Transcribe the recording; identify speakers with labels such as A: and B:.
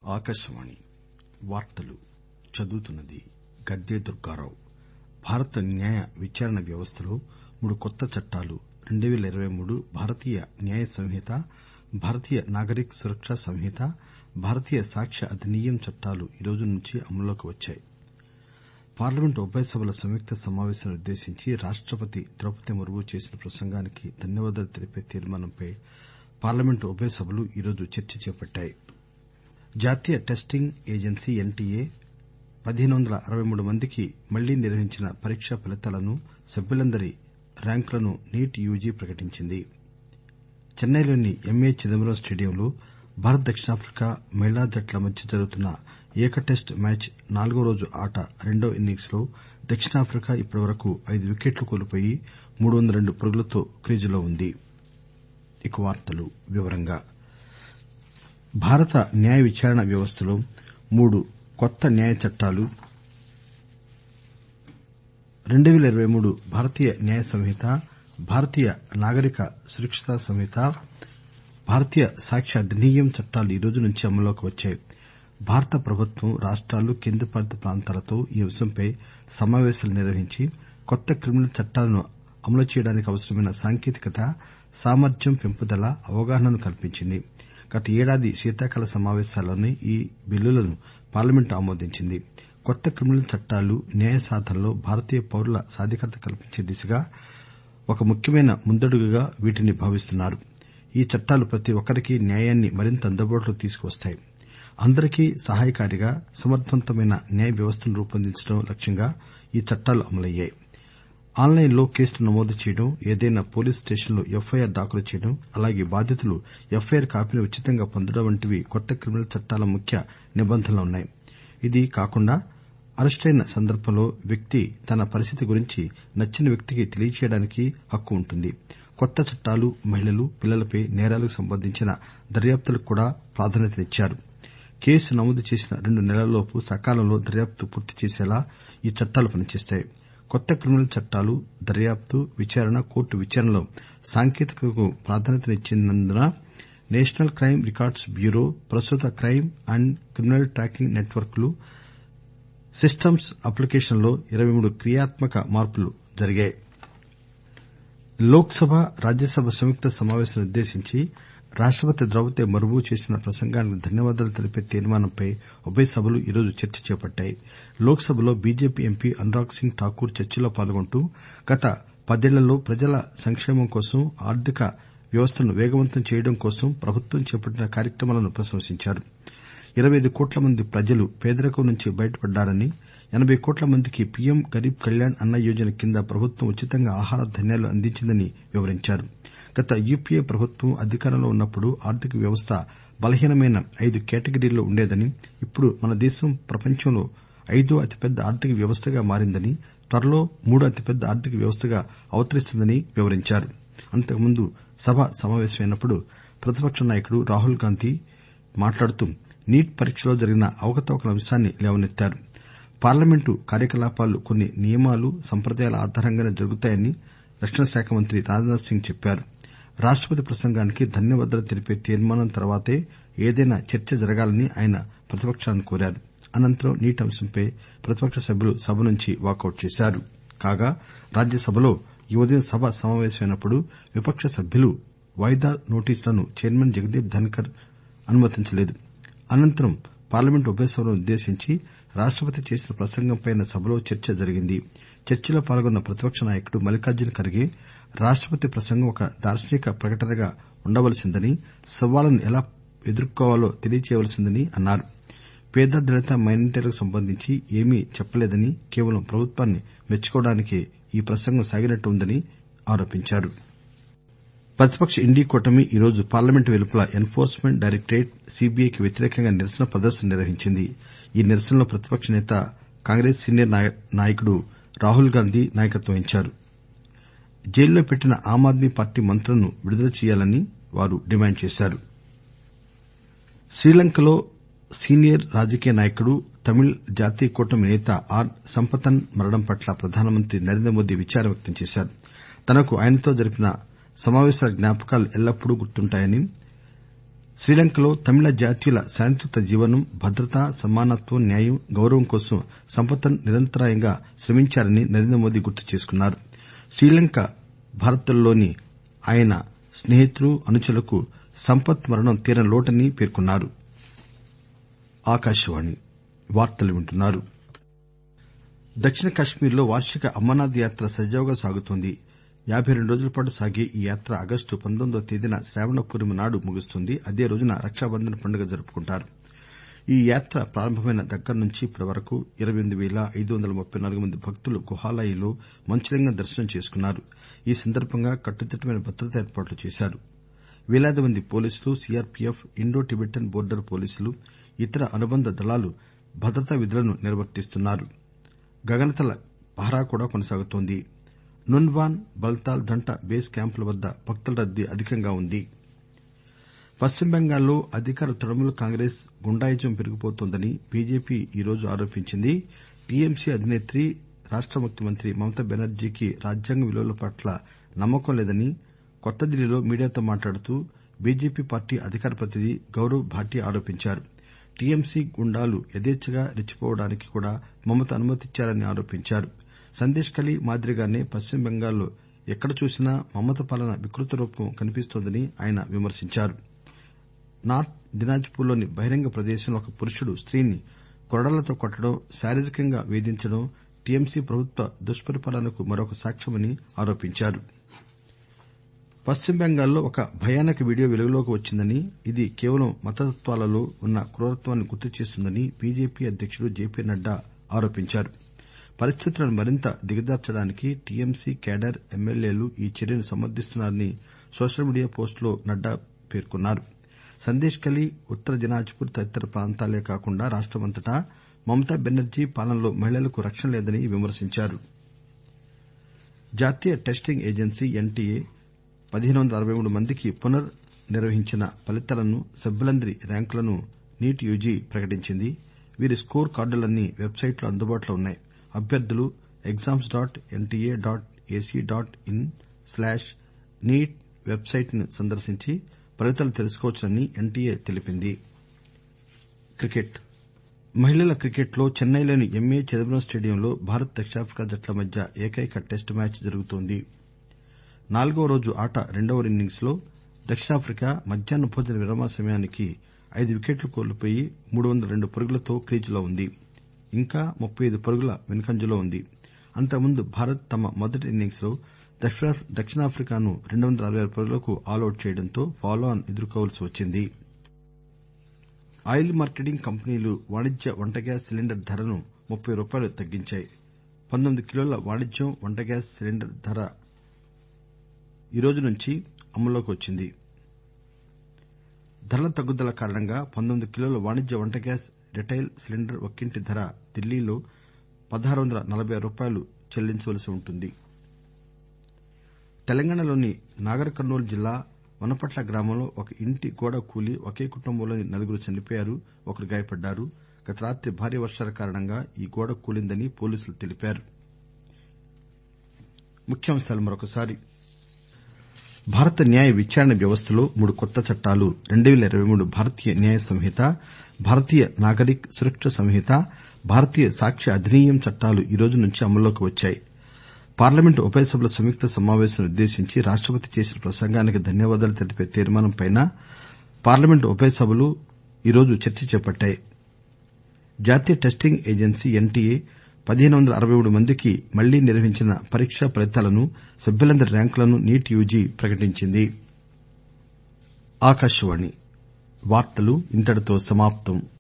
A: ఆకాశవాణి వార్తలు చదువుతున్నది గద్దె దుర్గారావు. భారత న్యాయ విచారణ వ్యవస్థలో 3 కొత్త చట్టాలు 2023 భారతీయ న్యాయ సంహిత, భారతీయ నాగరిక్ సురక్షా సంహిత, భారతీయ సాక్ష్య అధినియం చట్టాలు ఈ రోజు నుంచి అమల్లోకి వచ్చాయి. పార్లమెంటు ఉభయ సభల సంయుక్త సమావేశాన్ని ఉద్దేశించి రాష్టపతి ద్రౌపది ముర్ము చేసిన ప్రసంగానికి ధన్యవాదాలు తెలిపే తీర్మానంపై పార్లమెంటు ఉభయ సభలు ఈ రోజు చర్చ చేపట్టాయి. జాతీయ టెస్టింగ్ ఏజెన్సీ ఎన్టీఏ 1563 మందికి మళ్లీ నిర్వహించిన పరీక్షా ఫలితాలను, సభ్యులందరి ర్యాంకులను నీట్ యూజీ ప్రకటించింది. చెన్నైలోని ఎంఏ చిదంబరం స్టేడియంలో భారత్ దక్షిణాఫ్రికా మహిళా జట్ల మధ్య జరుగుతున్న ఏక టెస్టు మ్యాచ్ 4వ రోజు ఆట రెండవ ఇన్నింగ్స్ లో దక్షిణాఫ్రికా ఇప్పటివరకు 5 వికెట్లు కోల్పోయి 302 పరుగులతో క్రీజులో ఉంది. భారత న్యాయ విచారణ వ్యవస్థలో 3 కొత్త న్యాయ చట్టాలు 2023 భారతీయ న్యాయ సంహిత, భారతీయ నాగరిక సురక్షా సంహిత, భారతీయ సాక్ష్య అధినియం చట్టాలు ఈ రోజు నుంచి అమల్లోకి వచ్చాయి. భారత ప్రభుత్వం, రాష్టాలు, కేంద్రపాలిత ప్రాంతాలతో ఈ అంశంపై సమావేశాలు నిర్వహించి కొత్త క్రిమినల్ చట్టాలను అమలు చేయడానికి అవసరమైన సాంకేతికత, సామర్థ్యం పెంపుదల, అవగాహనను కల్పించింది. గత ఏడాది శీతాకాల సమావేశాల్లోనే ఈ బిల్లులను పార్లమెంటు ఆమోదించింది. కొత్త క్రిమినల్ చట్టాలు న్యాయ సాధనలో భారతీయ పౌరుల సాధికారత కల్పించే దిశగా ఒక ముఖ్యమైన ముందడుగుగా వీటిని భావిస్తున్నారు. ఈ చట్టాలు ప్రతి ఒక్కరికీ న్యాయాన్ని మరింత అందుబాటులోకి తీసుకువస్తాయి. అందరికీ సహాయకారిగా సమర్థవంతమైన న్యాయ వ్యవస్థను రూపొందించడం లక్ష్యంగా ఈ చట్టాలు అమలయ్యాయి. ఆన్లైన్ లో కేసులు నమోదు చేయడం, ఏదైనా పోలీస్ స్టేషన్లో ఎఫ్ఐఆర్ దాఖలు చేయడం, అలాగే బాధితులు ఎఫ్ఐఆర్ కాపీని ఉచితంగా పొందడం వంటివి కొత్త క్రిమినల్ చట్టాల ముఖ్య నిబంధనలున్నాయి. ఇది కాకుండా అరెస్టయిన సందర్భంలో వ్యక్తి తన పరిస్థితి గురించి నచ్చిన వ్యక్తికి తెలియజేయడానికి హక్కు ఉంటుంది. కొత్త చట్టాలు మహిళలు, పిల్లలపై నేరాలకు సంబంధించిన దర్యాప్తులకు కూడా ప్రాధాన్యతనిచ్చారు. కేసు నమోదు చేసిన 2 నెలల్లోపు సకాలంలో దర్యాప్తు పూర్తి చేసేలా ఈ చట్టాలు పనిచేస్తాయి. కొత్త క్రిమినల్ చట్టాలు దర్యాప్తు, విచారణ, కోర్టు విచారణలో సాంకేతికతకు ప్రాధాన్యతనిచ్చినందున నేషనల్ క్రైమ్ రికార్డ్స్ బ్యూరో, ప్రస్తుత crime and criminal tracking network లు సిస్టమ్స్ అప్లికేషన్లో 23 క్రియాత్మక మార్పులు జరిగాయి. లోక్ సభ, రాజ్యసభ సంయుక్త సమావేశాన్ని ఉద్దేశించి రాష్టపతి ద్రౌపది ముర్ము చేసిన ప్రసంగానికి ధన్యవాదాలు తెలిపే తీర్మానంపై ఉభయ సభలు ఈ రోజు చర్చ చేపట్టాయి. లోక్ సభలో బీజేపీ ఎంపీ అనురాగ్ సింగ్ ఠాకూర్ చర్చలో పాల్గొంటూ గత 10 ఏళ్లలో ప్రజల సంక్షేమం కోసం, ఆర్థిక వ్యవస్థను వేగవంతం చేయడం కోసం ప్రభుత్వం చేపట్టిన కార్యక్రమాలను ప్రశంసించారు. 25 కోట్ల మంది ప్రజలు పేదరికం నుంచి బయటపడ్డారని, 80 కోట్ల మందికి పీఎం గరీబ్ కళ్యాణ్ అన్న యోజన కింద ప్రభుత్వం ఉచితంగా ఆహార ధాన్యాలు అందించిందని వివరించారు. గత యూపీఏ ప్రభుత్వం అధికారంలో ఉన్నప్పుడు ఆర్థిక వ్యవస్థ బలహీనమైన 5 కేటగిరీల్లో ఉండేదని, ఇప్పుడు మన దేశం ప్రపంచంలో 5వ అతిపెద్ద ఆర్థిక వ్యవస్థగా మారిందని, త్వరలో 3వ అతిపెద్ద ఆర్థిక వ్యవస్థగా అవతరిస్తుందని వివరించారు. అంతకుముందు సభ సమావేశమైనప్పుడు ప్రతిపక్ష నాయకుడు రాహుల్ గాంధీ మాట్లాడుతూ నీట్ పరీక్షలో జరిగిన అవకతవకల అంశాన్ని లేవనెత్తారు. పార్లమెంటు కార్యకలాపాలు కొన్ని నియమాలు, సంప్రదాయాల ఆధారంగానే జరుగుతాయని రక్షణ శాఖ మంత్రి రాజ్నాథ్ సింగ్ చెప్పారు. రాష్టపతి ప్రసంగానికి ధన్యవాదాలు తెలిపే తీర్మానం తర్వాతే ఏదైనా చర్చ జరగాలని ఆయన ప్రతిపక్షాలను కోరారు. అనంతరం నీట్ అంశంపై ప్రతిపక్ష సభ్యులు సభ నుంచి వాకౌట్ చేశారు. కాగా రాజ్యసభలో ఈ ఉదయం సభ సమావేశమైనప్పుడు విపక్ష సభ్యులు వాయిదా నోటీసులను చైర్మన్ జగదీప్ ధన్కర్ అనుమతించలేదు. అనంతరం పార్లమెంటు ఉభయ సభలను ఉద్దేశించి రాష్టపతి చేసిన ప్రసంగంపై సభలో చర్చ జరిగింది. చర్చలో పాల్గొన్న ప్రతిపక్ష నాయకుడు మల్లికార్జున ఖర్గే రాష్టపతి ప్రసంగం ఒక దార్శనిక ప్రకటనగా ఉండవలసిందని, సవాళ్లను ఎలా ఎదుర్కోవాలో తెలియజేయవలసిందని అన్నారు. పేద, దళిత, మైనారిటీలకు సంబంధించి ఏమీ చెప్పలేదని, కేవలం ప్రభుత్వాన్ని మెచ్చుకోవడానికే ఈ ప్రసంగం సాగినట్టు ఉందని ఆరోపించారు. ప్రతిపక్ష ఇండీ కూటమి ఈ రోజు పార్లమెంటు వెలుపల ఎన్ఫోర్స్ మెంట్ డైరెక్టరేట్, సీబీఐకి వ్యతిరేకంగా నిరసన ప్రదర్శన నిర్వహించింది. ఈ నిరసనలో ప్రతిపక్ష నేత, కాంగ్రెస్ సీనియర్ నాయకుడు రాహుల్ గాంధీ నాయకత్వం వహించారు. జైల్లో పెట్టిన ఆమ్ ఆద్మీ పార్టీ మంత్రులను విడుదల చేయాలని వారు డిమాండ్ చేశారు. శ్రీలంకలో సీనియర్ రాజకీయ నాయకుడు, తమిళ్ జాతీయ కూటమి నేత ఆర్ సంపతన్ మరణం పట్ల ప్రధానమంత్రి నరేంద్ర మోదీ విచారం వ్యక్తం చేశారు. తనకు ఆయనతో జరిపిన సమావేశాల జ్ఞాపకాలు ఎల్లప్పుడూ గుర్తుంటాయని, శ్రీలంకలో తమిళ జాతీయుల శాంతియుత జీవనం, భద్రత, సమానత్వం, న్యాయం, గౌరవం కోసం సంపత్ నిరంతరాయంగా శ్రమించారని నరేంద్రమోదీ గుర్తు చేసుకున్నారు. శ్రీలంక భారత్లోని ఆయన స్నేహితులు, అనుచరులకు సంపత్ మరణం తీరని లోటని పేర్కొన్నారు. దక్షిణ కశ్మీర్లో వార్షిక అమర్నాథ్ యాత్ర సజావుగా సాగుతోంది. 52 రోజుల పాటు సాగే ఈ యాత్ర ఆగస్టు 19వ తేదీన శ్రావణ పూర్ణిమ నాడు ముగుస్తుంది. అదే రోజున రక్షాబంధన్ పండుగ జరుపుకుంటారు. ఈ యాత్ర ప్రారంభమైన దగ్గర నుంచి ఇప్పటి వరకు 28,534 మంది భక్తులు గుహాలయంలో మంచులింగం దర్శనం చేసుకున్నారు. ఈ సందర్భంగా కట్టుదిట్టమైన భద్రతా ఏర్పాట్లు చేశారు. వేలాది మంది పోలీసులు, సీఆర్పీఎఫ్, ఇండో టిబెటన్ బోర్డర్ పోలీసులు, ఇతర అనుబంధ దళాలు భద్రతా విధులను నిర్వర్తిస్తున్నారు. గగనతల పహరా కూడా కొనసాగుతోంది. నున్వాన్, బల్తాల్ దంట బేస్ క్యాంపుల వద్ద భక్తుల రద్దీ అధికంగా ఉంది. పశ్చిమ బెంగాల్లో అధికార తృణమూల్ కాంగ్రెస్ గుండాయిజం పెరిగిపోతోందని బీజేపీ ఈరోజు ఆరోపించింది. టీఎంసీ అధినేత్రి, రాష్ట ముఖ్యమంత్రి మమతా బెనర్జీకి రాజ్యాంగ విలువల పట్ల నమ్మకం లేదని కొత్త ఢిల్లీలో మీడియాతో మాట్లాడుతూ బీజేపీ పార్టీ అధికార ప్రతినిధి గౌరవ్ భాటియా ఆరోపించారు. టీఎంసీ గుండాలు యథేచ్చగా రెచ్చిపోవడానికి కూడా మమత అనుమతిచ్చారని ఆరోపించారు. సందేశ్ ఖలీ మాదిరిగానే పశ్చిమ బెంగాల్లో ఎక్కడ చూసినా మమత పాలన వికృత రూపం కనిపిస్తోందని ఆయన విమర్శించారు. నార్త్ దినాజ్పూర్లోని బహిరంగ ప్రదేశంలో ఒక పురుషుడు స్త్రీని కొరడాలతో కొట్టడం, శారీరకంగా వేధించడం టీఎంసీ ప్రభుత్వ దుష్పరిపాలనకు మరొక సాక్ష్యమని ఆరోపించారు. పశ్చిమ బెంగాల్లో ఒక భయానక వీడియో వెలుగులోకి వచ్చిందని, ఇది కేవలం మతతత్వాలలో ఉన్న క్రూరత్వాన్ని గుర్తు చేస్తుందని బీజేపీ అధ్యకుడు జేపీ నడ్డా ఆరోపించారు. పరిస్థితులను మరింత దిగజార్చడానికి టీఎంసీ కేడర్, ఎమ్మెల్యేలు ఈ చర్యను సమర్థిస్తున్నారని సోషల్ మీడియా పోస్టులో నడ్డా పేర్కొన్నారు. సందేశ్ ఖలీ, ఉత్తర దినాజ్పూర్ తదితర ప్రాంతాలే కాకుండా రాష్టమంతటా మమతా బెనర్జీ పాలనలో మహిళలకు రక్షణ లేదని విమర్శించారు. జాతీయ టెస్టింగ్ ఏజెన్సీ ఎన్టీఏ 1563 మందికి పునర్ నిర్వహించిన ఫలితాలను, సభ్యులందరి ర్యాంకులను నీట్ యూజీ ప్రకటించింది. వీరి స్కోర్ కార్డులన్నీ వెబ్సైట్లో అందుబాటులో ఉన్నాయి. అభ్యర్థులు exams.nta.ac.in/neet వెబ్సైట్ ను సందర్శించి ఫలితాలు తెలుసుకోవచ్చునని ఎన్టీఏ తెలిపింది. మహిళల క్రికెట్లో చెన్నైలోని ఎంఏ చిదంబరం స్టేడియంలో భారత్, దక్షిణాఫ్రికా జట్ల మధ్య ఏకైక టెస్టు మ్యాచ్ జరుగుతోంది. 4వ రోజు ఆట రెండవ ఇన్నింగ్స్ లో దక్షిణాఫ్రికా మధ్యాహ్న భోజన విరామ సమయానికి 5 వికెట్లు కోల్పోయి 302 పరుగులతో క్రీజులో ఉంది. ఇంకా 35 పరుగుల వెనుకంజలో ఉంది. అంతకుముందు భారత్ తమ మొదటి ఇన్నింగ్స్ లో దక్షిణాఫ్రికాను 266 పరుగులకు ఆలౌట్ చేయడంతో ఫాలో ఆన్ ఎదుర్కోవలసి వచ్చింది. ఆయిల్ మార్కెటింగ్ కంపెనీలు వాణిజ్య వంట గ్యాస్ సిలిండర్ ధరను ₹30 తగ్గించాయి. 19 కిలోల వాణిజ్యం వంట గ్యాస్ సిలిండర్ ధర ఈ రోజు నుంచి అమల్లోకి వచ్చింది. ధరల తగ్గుదల కారణంగా 19 కిలోల వాణిజ్య వంట గ్యాస్ రిటైల్ సిలిండర్ ఒక్కింటి ధర ఢిల్లీలో ₹1,640 చెల్లించవలసి ఉంటుంది. తెలంగాణలోని నాగర్ కర్నూల్ జిల్లా వనపట్ల గ్రామంలో ఒక ఇంటి గోడ కూలి ఒకే కుటుంబంలోని 4 చనిపోయారు, ఒకరు గాయపడ్డారు. గత రాత్రి భారీ వర్షాల కారణంగా ఈ గోడ కూలిందని పోలీసులు తెలిపారు. భారత న్యాయ విచారణ వ్యవస్థలో 3 కొత్త చట్టాలు 2023 భారతీయ న్యాయ సంహిత, భారతీయ నాగరిక్ సురక్ష సంహిత, భారతీయ సాక్ష్య అధినియం చట్టాలు ఈ రోజు నుంచి అమల్లోకి వచ్చాయి. పార్లమెంటు ఉభయ సభల సంయుక్త సమావేశాన్ని ఉద్దేశించి రాష్టపతి చేసిన ప్రసంగానికి ధన్యవాదాలు తెలిపే తీర్మానంపై పార్లమెంటు ఉభయ సభలు ఈరోజు చర్చ చేపట్టాయి. జాతీయ టెస్టింగ్ ఏజెన్సీ ఎన్టీఏ 1563 మందికి మళ్లీ నిర్వహించిన పరీక్షా ఫలితాలను, సభ్యులందరి ర్యాంకులను నీట్ యూజీ ప్రకటించింది.